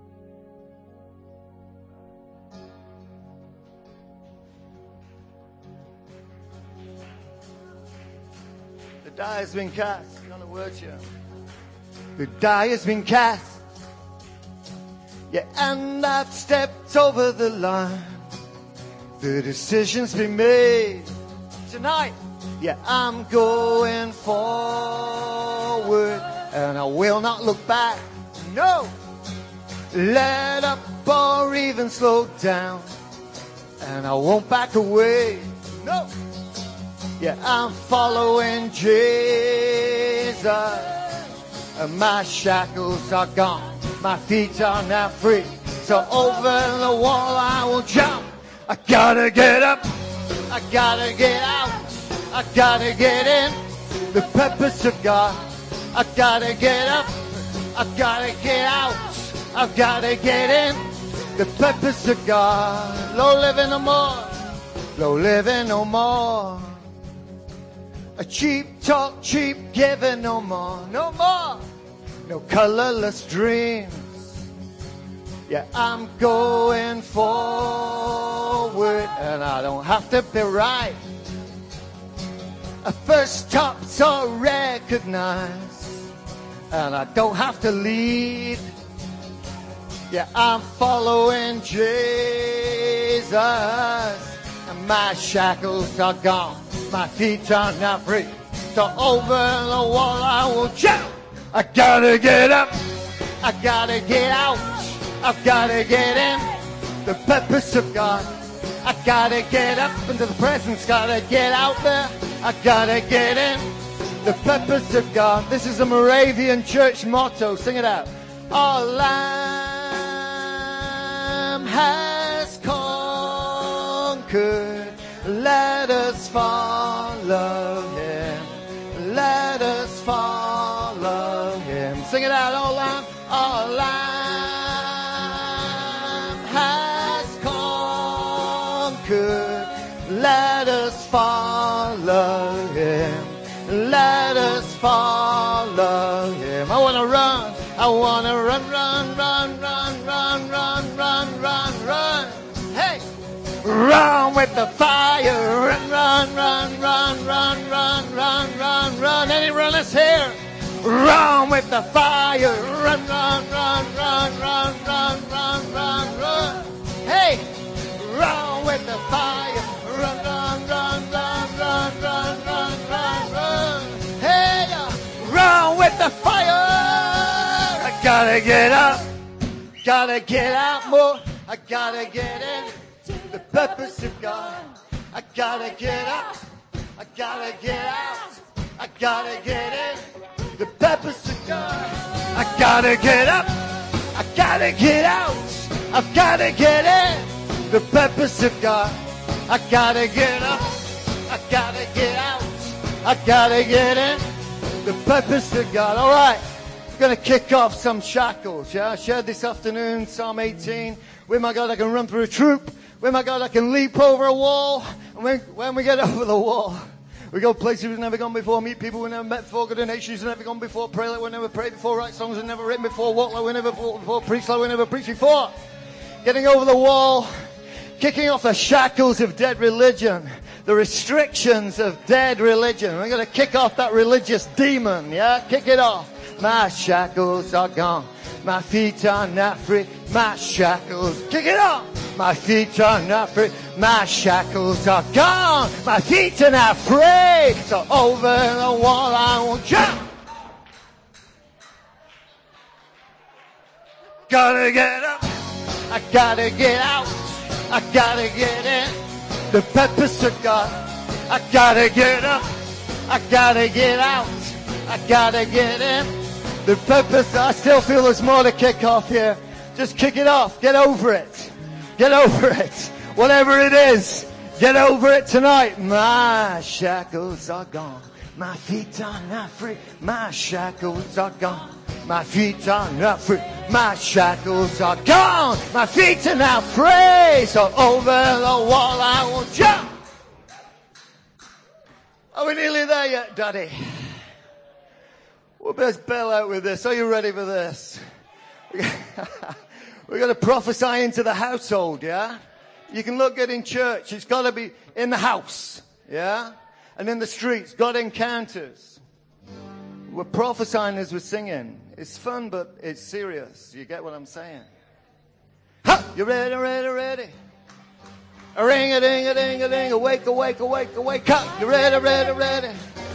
Speaker 4: The die has been cast. You know the words here. The die has been cast. Yeah, and I've stepped over the line. The decision's been made. Tonight, yeah, I'm going forward, and I will not look back. No, let up or even slow down, and I won't back away. No. Yeah, I'm following Jesus, and my shackles are gone, my feet are now free. So over the wall I will jump. I gotta get up, I gotta get out, I gotta get in the purpose of God. I gotta get up, I gotta get out, I've gotta get in the purpose of God. Low living no more, low living no more. A cheap talk, cheap giving no more, no more. No colorless dreams. Yeah, I'm going forward, and I don't have to be right. A first top so recognized, and I don't have to lead. Yeah, I'm following Jesus, and my shackles are gone. My feet are now free. So over the wall I will jump. I gotta get up. I gotta get out. I've gotta get in the purpose of God. I gotta get up into the presence. Gotta get out there. I gotta get in the purpose of God. This is a Moravian church motto. Sing it out. Our Lamb has conquered. Let us follow Him. Let us follow Him. Sing it out, oh Lamb. Our Lamb has follow him. Let us follow him. I want to run. I want to run, run, run, run, run, run, run, run, run. Hey! Run with the fire. Run, run, run, run, run, run, run, run, run. Any runners here? Run with the fire. Run, run, run, run, run, run, run, run, run. Hey! Run with the fire. Run, run, run, run, run, run, run, run, run. Hey! Run with the fire. I gotta get up. Gotta get out more. I gotta get in. The purpose of God. I gotta get up. I gotta get out. I gotta get in. The purpose of God. I gotta get up. I gotta get out. I've gotta get in. The purpose of God. I gotta get up. I gotta get out. I gotta get in. The purpose of God. All right. I'm going to kick off some shackles. Yeah, I shared this afternoon Psalm eighteen. With my God, I can run through a troop. With my God, I can leap over a wall. And when, when we get over the wall, we go places we've never gone before, meet people we've never met before, go to nations we've never gone before, pray like we've never prayed before, write songs we've never written before, walk like we've never walked before, preach like we've never preached before. Getting over the wall, kicking off the shackles of dead religion, the restrictions of dead religion. We're going to kick off that religious demon, yeah? Kick it off. My shackles are gone. My feet are not free. My shackles. Kick it off. My feet are not free. My shackles are gone. My feet are not free. So over the wall I will jump. Gotta get up. I gotta get out. I gotta get in. The purpose of God. I gotta get up. I gotta get out. I gotta get in. The purpose, I still feel there's more to kick off here. Just kick it off. Get over it. Get over it. Whatever it is, get over it tonight. My shackles are gone. My feet are not free. My shackles are gone. My feet are not free. My shackles are gone. My feet are not free. So over the wall I will jump. Are we nearly there yet, Daddy? We'll best bail out with this. Are you ready for this? We're going to prophesy into the household, yeah? You can look good in church. It's got to be in the house, yeah? And in the streets, God encounters. We're prophesying as we're singing. It's fun, but it's serious. You get what I'm saying? Ha! You ready, ready, ready? A ring, a ding, a ding, a ding. Awake, awake, awake, awake. Ha! You ready, ready, ready?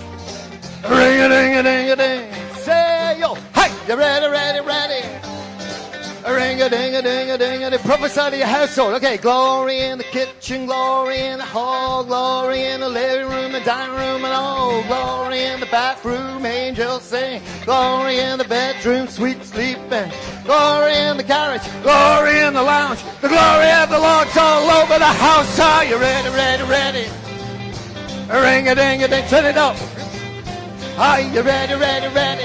Speaker 4: A ring, a ding, a ding, a ding. Say yo, hey, you ready, ready, ready? A ring, a ding, a ding, a ding, a ding. Prophesy to your household. Okay, glory in the kitchen, glory in the hall, glory in the living room, the dining room, and all. Glory in the bathroom, angels sing. Glory in the bedroom, sweet sleeping. Glory in the carriage, glory in the lounge. The glory of the Lord's all over the house. Are you ready, ready, ready? A ring, a ding, a ding. Turn it up. Are you ready, ready, ready?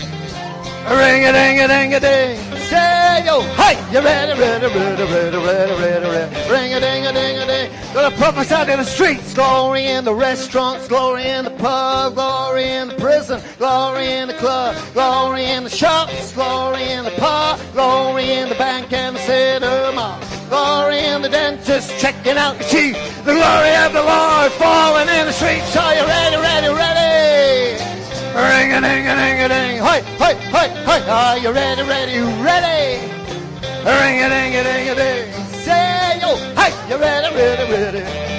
Speaker 4: A ring a ding a ding a ding. Say yo, hey, you ready, ready, ready, ready, ready, ready, ready. Ring a ding a ding a ding. Gonna prophesy in the streets. Glory in the restaurants, glory in the pub, glory in the prison, glory in the club, glory in the shops, glory in the park, glory in the bank and the cinema, glory in the dentist checking out your teeth. The glory of the Lord falling in the streets. Are you ready, ready, ready? Ring a ding a ding a ding. Hey, hey, hey, hey. Are you ready, ready, ready? Ring a ding a ding a ding. Say yo, hey, you ready, ready, ready?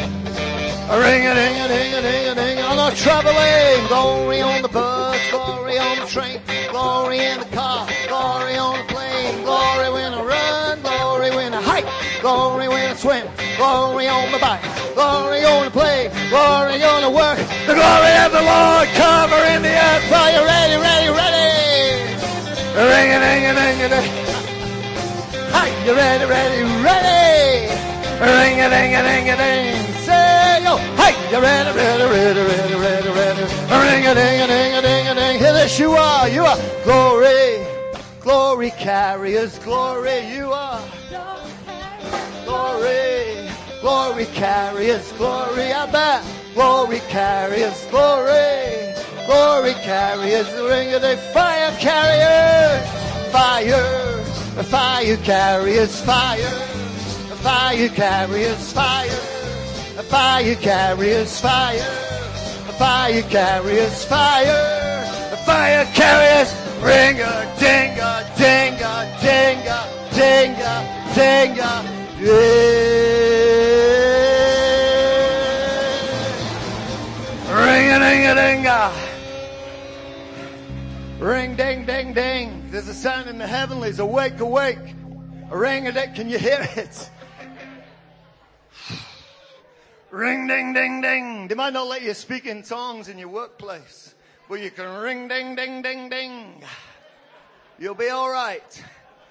Speaker 4: Ring a ding a ding a ding a ding. I'm not traveling. Glory on the bus, glory on the train, glory in the car, glory on the plane, glory when I run, glory when I hike, glory when I swim, glory on the bike, glory on the plane, glory on the work, the glory of the Lord covering the earth. Are you ready, ready, ready? Ring a ding a ding a ding. Hi, you ready, ready, ready? Ring a ding a ding a ding. Say yo, hey, you ready, ready, ready, ready, ready, ready? Ring a ding a ding a ding a ding. Here this you are, you are glory, glory carriers, glory you are. Glory, glory carriers, glory I bet. Glory carriers, glory, glory carriers, ring of the fire carriers, fire, fire carriers, fire, fire carriers, fire, fire carriers, fire, fire carriers, fire, fire carriers, ring a ding a ding a ding a ding a ding a ding. Ring-a-ding-a-ding-a. Ring, ding, ding, ding. There's a sound in the heavenlies. Awake, awake. A ring-a-ding. Can you hear it? Ring, ding, ding, ding. They might not let you speak in tongues in your workplace, but you can ring, ding, ding, ding, ding. You'll be all right.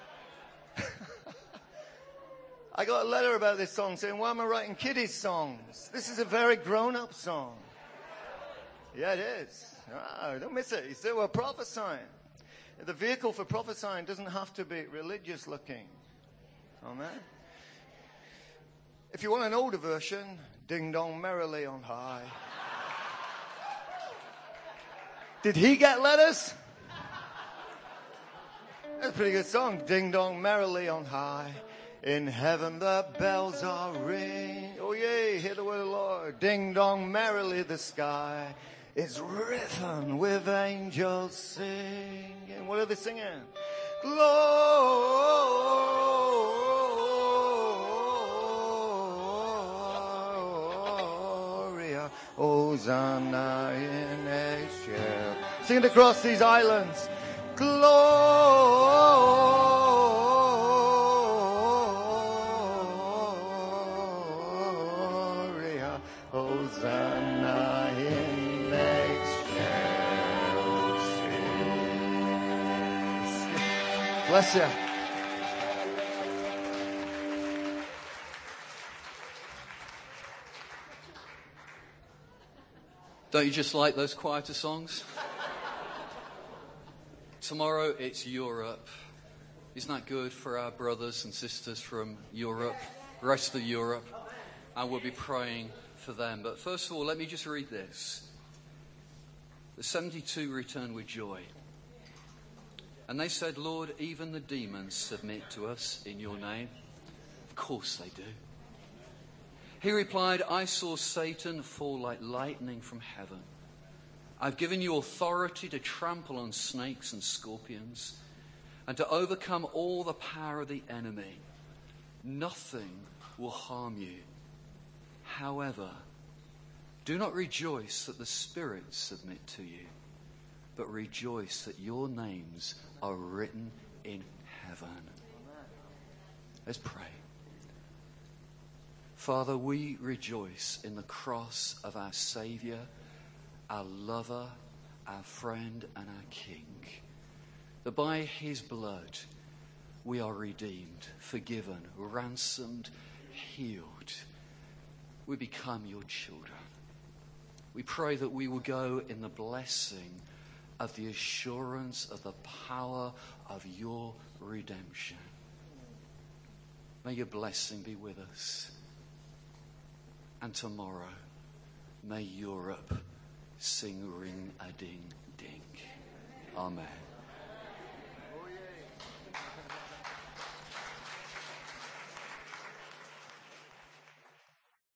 Speaker 4: I got a letter about this song saying, why am I writing kiddies songs? This is a very grown-up song. Yeah, it is. Oh, don't miss it. You say, well, prophesying. The vehicle for prophesying doesn't have to be religious looking. Amen. If you want an older version, ding dong merrily on high. Did he get letters? That's a pretty good song. Ding dong merrily on high. In heaven the bells are ringing. Oh yay, hear the word of the Lord. Ding dong merrily the sky is written with angels singing. What are they singing? Gloria, Hosanna in Exhale. Sing it across these islands. Gloria, Hosanna in bless you.
Speaker 7: Don't you just like those quieter songs? Tomorrow it's Europe. Isn't that good for our brothers and sisters from Europe, the rest of Europe? And we'll be praying for them. But first of all, let me just read this. The seventy-two returned with joy. And they said, Lord, even the demons submit to us in your name. Of course they do. He replied, I saw Satan fall like lightning from heaven. I've given you authority to trample on snakes and scorpions and to overcome all the power of the enemy. Nothing will harm you. However, do not rejoice that the spirits submit to you, but rejoice that your names are written in heaven. Let's pray. Father, we rejoice in the cross of our Saviour, our lover, our friend and our King, that by his blood we are redeemed, forgiven, ransomed, healed. We become your children. We pray that we will go in the blessing of the assurance of the power of your redemption. May your blessing be with us. And tomorrow, may Europe sing ring a ding ding. Amen.